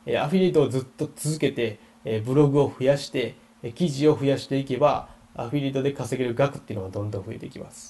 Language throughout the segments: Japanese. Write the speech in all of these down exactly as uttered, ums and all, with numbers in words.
アフィリエイトをずっと続けて、ブログを増やして、記事を増やしていけば、アフィリエイトで稼げる額っていうのがどんどん増えていきます。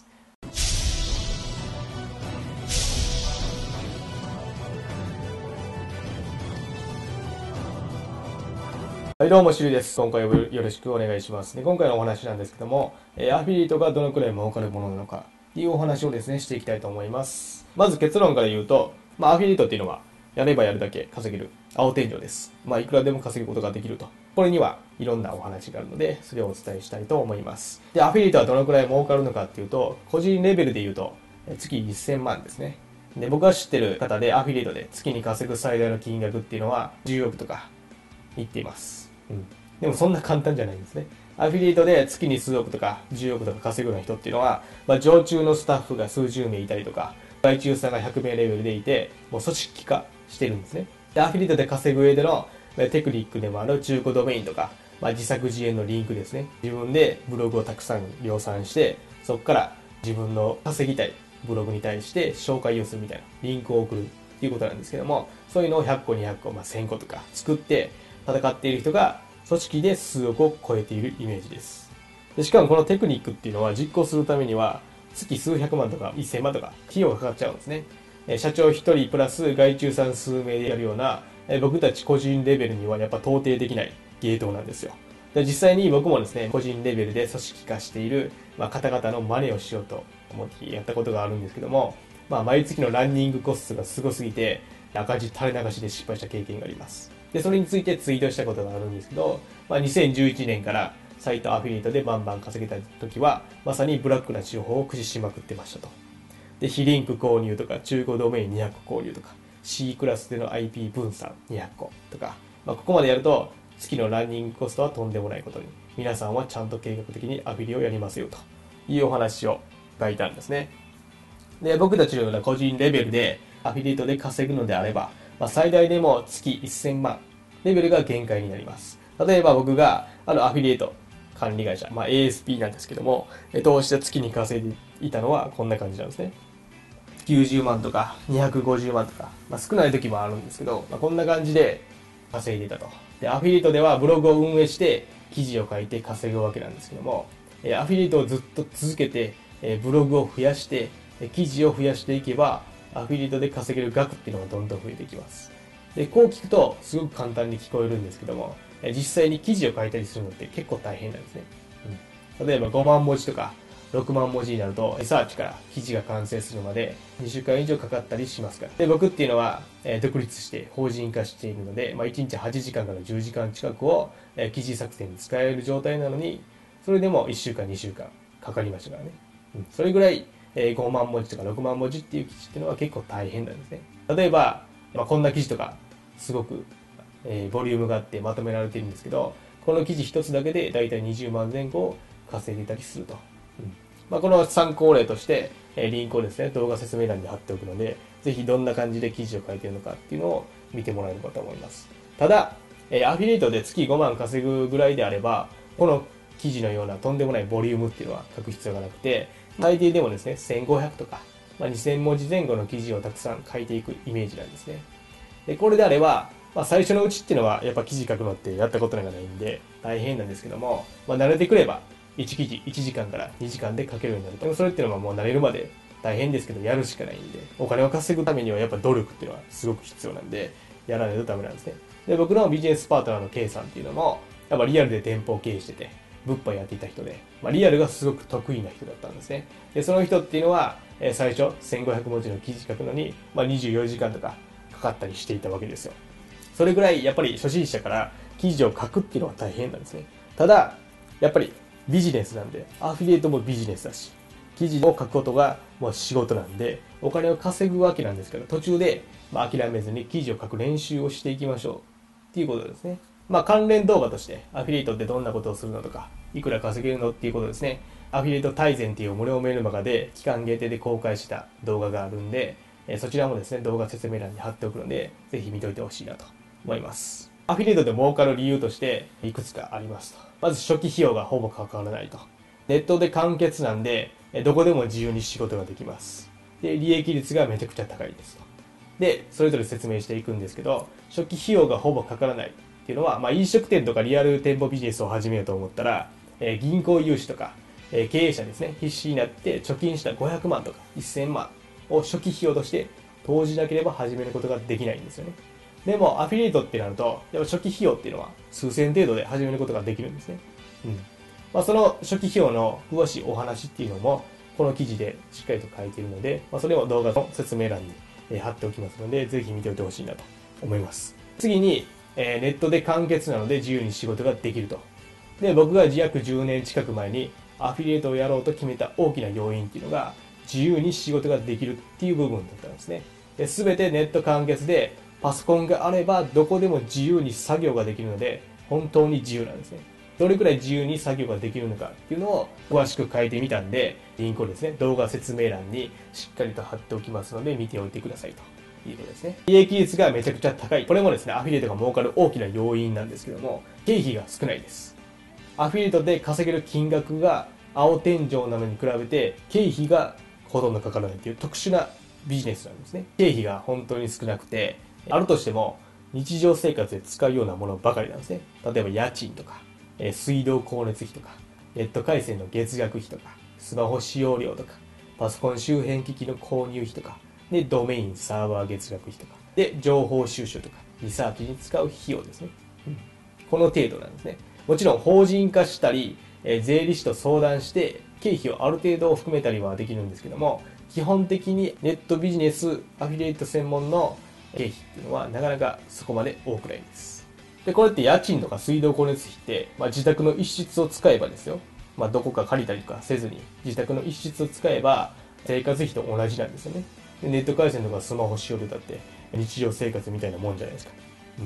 はい、どうも、シルです。今回もよろしくお願いします。で、今回のお話なんですけども、えアフィリエイトがどのくらい儲かるものなのかっていうお話をですね、していきたいと思います。まず結論から言うと、まあ、アフィリエイトっていうのは、やればやるだけ稼げる青天井です。まあ、いくらでも稼ぐことができると。これにはいろんなお話があるので、それをお伝えしたいと思います。で、アフィリエイトはどのくらい儲かるのかっていうと、個人レベルで言うと、月せんまんですね。で、僕が知ってる方でアフィリエイトで月に稼ぐ最大の金額っていうのはじゅうおくとか言っています。うん。でもそんな簡単じゃないんですね。アフィリエイトで月に数億とかじゅうおくとか稼ぐような人っていうのは、まあ、常駐のスタッフが数十名いたりとか、外注さんがひゃくめいレベルでいて、もう組織化してるんですね。で、アフィリエイトで稼ぐ上でのテクニックでもある中古ドメインとか、まあ、自作自演のリンクですね。自分でブログをたくさん量産して、そこから自分の稼ぎたいブログに対して紹介をするみたいな、リンクを送るっていうことなんですけども、そういうのをひゃっこ、にひゃっこ、まあ、せんことか作って戦っている人が組織で数億を超えているイメージです。で、しかもこのテクニックっていうのは実行するためには月数百万とかいっせんまんとか費用がかかっちゃうんですね。社長ひとりプラス外注さん数名でやるような僕たち個人レベルにはやっぱ到底できない芸当なんですよ。で、実際に僕もですね、個人レベルで組織化している、まあ、方々の真似をしようと思ってやったことがあるんですけども、まあ、毎月のランニングコストがすごすぎて赤字垂れ流しで失敗した経験があります。で、それについてツイートしたことがあるんですけど、まあ、にせんじゅういちねんからサイトアフィリエイトでバンバン稼げた時は、まさにブラックな手法を駆使しまくってましたと。で、非リンク購入とか、中古ドメインにひゃっこ購入とか、C クラスでの アイピー 分散にひゃっことか、まあ、ここまでやると、月のランニングコストはとんでもないことに、皆さんはちゃんと計画的にアフィリをやりますよというお話を書いたんですね。で、僕たちのような個人レベルでアフィリエイトで稼ぐのであれば、まあ、最大でも月せんまんレベルが限界になります。例えば僕があのアフィリエイト管理会社、まあ、エーエスピー なんですけども、投資で月に稼いでいたのはこんな感じなんですね。きゅうじゅうまんとかにひゃくごじゅうまんとか、まあ、少ない時もあるんですけど、まあ、こんな感じで稼いでいたと。で、アフィリエイトではブログを運営して記事を書いて稼ぐわけなんですけども、アフィリエイトをずっと続けてブログを増やして記事を増やしていけば、アフィリエイトで稼げる額っていうのがどんどん増えていきます。で、こう聞くとすごく簡単に聞こえるんですけども、実際に記事を書いたりするのって結構大変なんですね。うん、例えばごまんもじとかろくまんもじになると、リサーチから記事が完成するまでにしゅうかん以上かかったりしますから。で、僕っていうのは、えー、独立して法人化しているので、まあ、いちにちはちじかんからじゅうじかん近くを、えー、記事作成に使える状態なのに、それでもいっしゅうかん、にしゅうかんかかりましたからね。うん、それぐらい、えー、ごまんもじとかろくまんもじっていう記事っていうのは結構大変なんですね。例えば、まあ、こんな記事とか、すごく、えー、ボリュームがあってまとめられてるんですけど、この記事一つだけでだいたいにじゅうまんぜん後を稼いでいたりすると。うんまあ、この参考例として、えー、リンクをですね、動画説明欄に貼っておくので、ぜひどんな感じで記事を書いているのかっていうのを見てもらえればと思います。ただ、えー、アフィリエイトで月ごまん稼ぐぐらいであれば、この記事のようなとんでもないボリュームっていうのは書く必要がなくて、最低でもですね、せんごひゃくとか、まあ、にせんもじぜん後の記事をたくさん書いていくイメージなんですね。で、これであれば、まあ、最初のうちっていうのはやっぱ記事書くのってやったことがないんで大変なんですけども、まあ、慣れてくればいち記事いちじかんからにじかんで書けるようになると。でもそれっていうのはもう慣れるまで大変ですけどやるしかないんで、お金を稼ぐためにはやっぱ努力っていうのはすごく必要なんで、やらないとダメなんですね。で、僕のビジネスパートナーの K さんっていうのも、やっぱリアルで店舗を経営してて、物販やっていた人で、まあ、リアルがすごく得意な人だったんですね。で、その人っていうのは、えー、最初せんごひゃくもじの記事書くのに、まあ、にじゅうよじかんとかかかったりしていたわけですよ。それぐらいやっぱり初心者から記事を書くっていうのは大変なんですね。ただ、やっぱりビジネスなんで、アフィリエイトもビジネスだし、記事を書くことがもう仕事なんで、お金を稼ぐわけなんですけど、途中でまあ諦めずに記事を書く練習をしていきましょうっていうことですね。まあ関連動画としてアフィリエイトってどんなことをするのとか、いくら稼げるのっていうことですね。アフィリエイト大全っていう無料メールマガで期間限定で公開した動画があるんで、そちらもですね、動画説明欄に貼っておくので、ぜひ見といてほしいなと思います。アフィリエイトで儲かる理由としていくつかありますと。まず初期費用がほぼかからないと。ネットで完結なんで、どこでも自由に仕事ができます。で、利益率がめちゃくちゃ高いですと。 で、それぞれ説明していくんですけど、初期費用がほぼかからないっていうのは、まあ、飲食店とかリアル店舗ビジネスを始めようと思ったら、えー、銀行融資とか、えー、経営者ですね、必死になって貯金したごひゃくまんとかせんまんを初期費用として投じなければ始めることができないんですよね。でも、アフィリエイトってなると、やっぱ初期費用っていうのは数千程度で始めることができるんですね。うん。まあ、その初期費用の詳しいお話っていうのも、この記事でしっかりと書いているので、まあ、それを動画の説明欄に貼っておきますので、ぜひ見ておいてほしいなと思います。次に、えー、ネットで完結なので自由に仕事ができると。で、僕が約じゅうねん近く前にアフィリエイトをやろうと決めた大きな要因っていうのが、自由に仕事ができるっていう部分だったんですね。すべてネット完結で、パソコンがあればどこでも自由に作業ができるので、本当に自由なんですね。どれくらい自由に作業ができるのかっていうのを詳しく書いてみたんで、リンクをですね、動画説明欄にしっかりと貼っておきますので、見ておいてくださいということですね。利益率がめちゃくちゃ高い。これもですね、アフィリエイトが儲かる大きな要因なんですけども、経費が少ないです。アフィリエイトで稼げる金額が青天井なのに比べて、経費がほとんどかからないという特殊なビジネスなんですね。経費が本当に少なくて、あるとしても日常生活で使うようなものばかりなんですね。例えば家賃とか、水道光熱費とか、ネット回線の月額費とか、スマホ使用料とか、パソコン周辺機器の購入費とか、で、ドメイン、サーバー月額費とか、で、情報収集とか、リサーチに使う費用ですね。うん、この程度なんですね。もちろん法人化したり、え税理士と相談して、経費をある程度含めたりはできるんですけども、基本的にネットビジネス、アフィリエイト専門の経費っていうのはなかなかそこまで多くないです。で、これって家賃とか水道光熱費って、まあ、自宅の一室を使えばですよ。まあ、どこか借りたりとかせずに、自宅の一室を使えば、生活費と同じなんですよね。で、ネット回線とかスマホ使用料だって、日常生活みたいなもんじゃないですか。うん。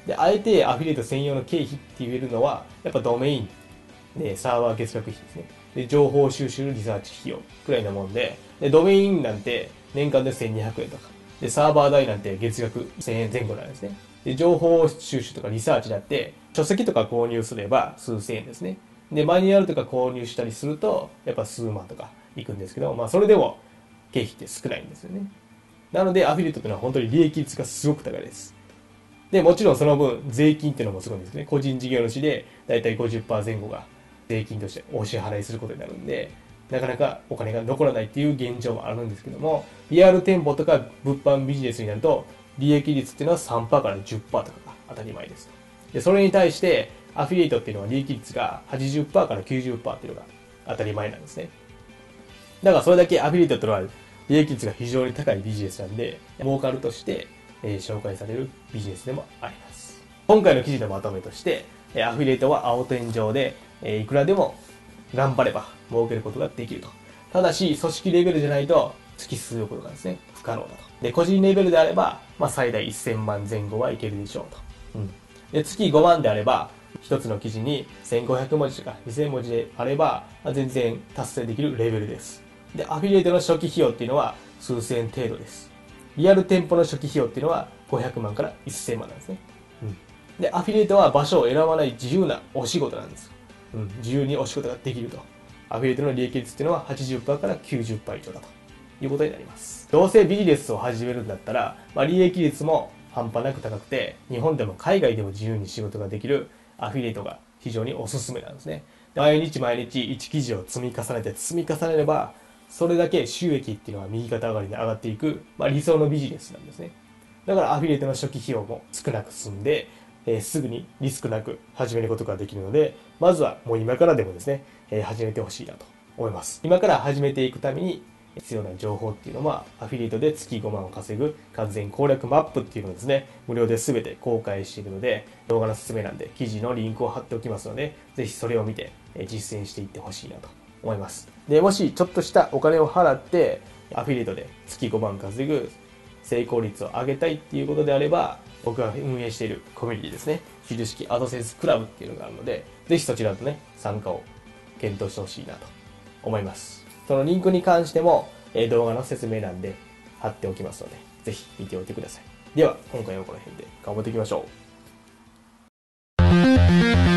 で、あえてアフィリエイト専用の経費って言えるのは、やっぱドメイン、で、サーバー月額費ですね。で、情報収集リサーチ費用くらいなもんで、で、ドメインなんて年間でせんにひゃくえんとか、で、サーバー代なんて月額せんえん前後なんですね。で、情報収集とかリサーチだって、書籍とか購入すれば数千円ですね。で、マニュアルとか購入したりすると、やっぱ数万とかいくんですけど、まあそれでも経費って少ないんですよね。なので、アフィリエイトっていうのは本当に利益率がすごく高いです。で、もちろんその分、税金っていうのもすごいんですね。個人事業主で、だいたい ごじゅっパーセント 前後が税金としてお支払いすることになるんで、なかなかお金が残らないっていう現状もあるんですけども、リアル店舗とか物販ビジネスになると、利益率っていうのは さんパーセント から じゅっパーセント とかが当たり前です。で、それに対して、アフィリエイトっていうのは利益率が はちじゅっパーセント から きゅうじゅっパーセント っていうのが当たり前なんですね。だからそれだけアフィリエイトっていうのは利益率が非常に高いビジネスなんで、儲かるとして、えー、紹介されるビジネスでもあります。今回の記事のまとめとして、アフィリエイトは青天井で、えー、いくらでも頑張れば儲けることができると。ただし、組織レベルじゃないと突き進むことがですね、不可能だと。で、個人レベルであれば、まあ、最大せんまん前後はいけるでしょうと。うん。で、月ごまんであれば、一つの記事にせんごひゃくもじとかにせんもじであれば、全然達成できるレベルです。で、アフィリエイトの初期費用っていうのは数千程度です。リアル店舗の初期費用っていうのはごひゃくまんからせんまんなんですね。うん。で、アフィリエイトは場所を選ばない自由なお仕事なんです。うん。自由にお仕事ができると。アフィリエイトの利益率っていうのは はちじゅっパーセント から きゅうじゅっパーセント 以上だということになります。どうせビジネスを始めるんだったら、まあ、利益率も半端なく高くて、日本でも海外でも自由に仕事ができるアフィリエイトが非常におすすめなんですね。毎日毎日いち記事を積み重ねて積み重ねれば、それだけ収益っていうのは右肩上がりに上がっていく、まあ、理想のビジネスなんですね。だからアフィリエイトの初期費用も少なく済んで、えー、すぐにリスクなく始めることができるので、まずはもう今からでもですね、えー、始めてほしいなと思います。今から始めていくために必要な情報っていうのは、アフィリエイトで月ごまんを稼ぐ完全攻略マップっていうのをですね、無料で全て公開しているので、動画の説明欄で記事のリンクを貼っておきますので、ぜひそれを見て実践していってほしいなと思います。で、もしちょっとしたお金を払って、アフィリエイトで月ごまん稼ぐ成功率を上げたいっていうことであれば、僕が運営しているコミュニティですね、フィル式アドセンスクラブっていうのがあるので、ぜひそちらとね、参加を検討してほしいなと思います。そのリンクに関しても、えー、動画の説明欄で貼っておきますので、ぜひ見ておいてください。では、今回はこの辺で頑張っていきましょう。